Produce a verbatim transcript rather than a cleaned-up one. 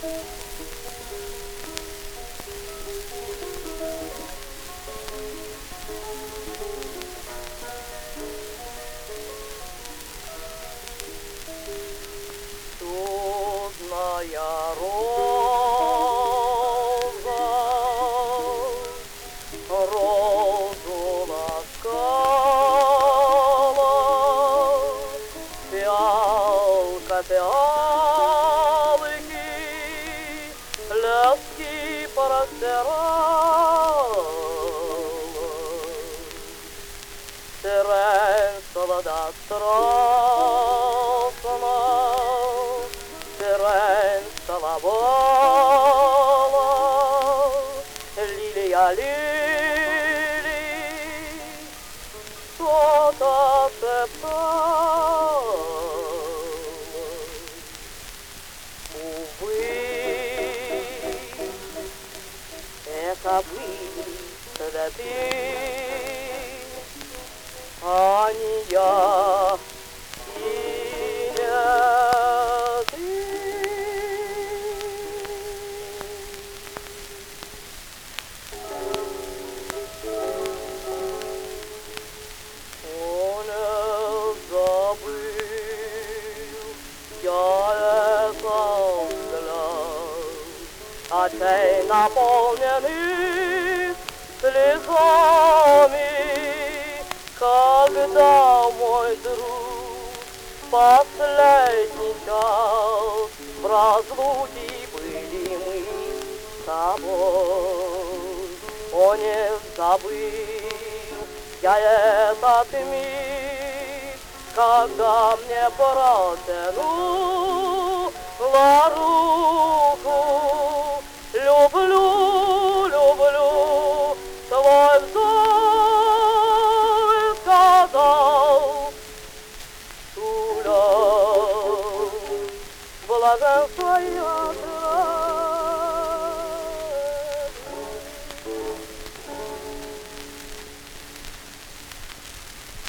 Чудная роза розу ласкала, фиалка фиалки ласки простирала, сирен солода страстна, сирен целовала, лилия лилий что-то шептала. Увы, это были цветы, а не я и не ты. Он забыл, я это взгляд, очей наполненных слезами, когда мой друг последний час в разлуке были мы с тобой. О, не забыл я этот миг, когда мне протянула руку. Люблю, люблю твой взор, сказал Туля, блаженство я.